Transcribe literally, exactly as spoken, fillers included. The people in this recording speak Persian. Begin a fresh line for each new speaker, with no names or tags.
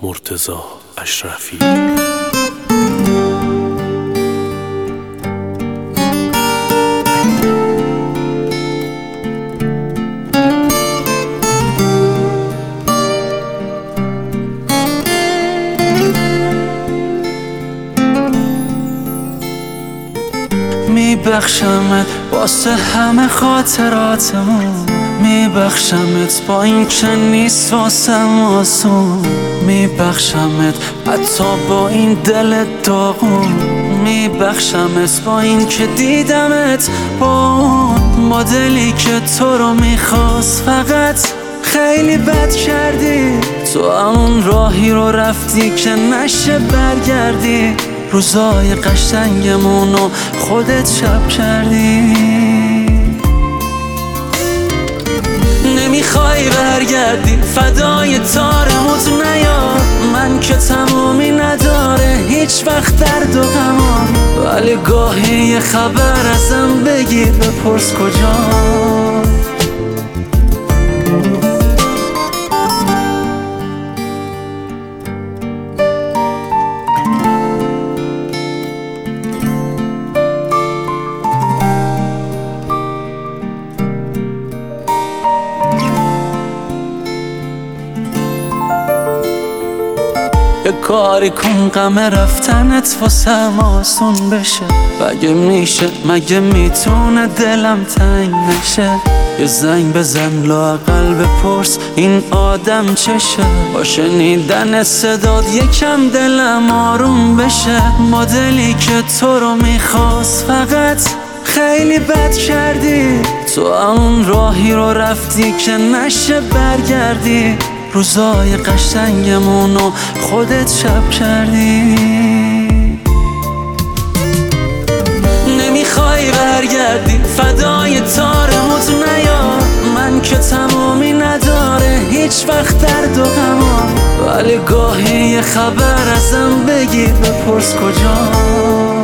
مرتضی اشرفی.
میبخشمت واسه همه خاطراتمون، میبخشمت با این که نیست واسم آسون، میبخشمت حتی با این دل داغون، میبخشمت با این که دیدمت با اون مدلی که تو رو میخواست. فقط خیلی بد کردی، تو اون راهی رو رفتی که نشه برگردی، روزای قشنگمونو خودت شب کردی. نمیخوای برگردی، فدای تارموت نیا، من که تمومی نداره هیچ وقت درد و غمان، ولی گاهی یه خبر ازم بگیر بپرس کجا. یه کاری کن غم رفتنت واسم آسون بشه، مگه میشه مگه میتونه دلم تنگ بشه. یه زنگ بزن لااقل بپرس این آدم چشه، با شنیدن صدات یکم دلم آروم بشه. مدلی که تو رو میخواست، فقط خیلی بد کردی، تو اون راهی رو رفتی که نشه برگردی، روزای قشنگمونو خودت شب کردی. نمیخوای برگردی، فدای تارموت نیا، من که تمومی نداره هیچ وقت درد و غمان، ولی گاهی یه خبر ازم بگیر بپرس کجا.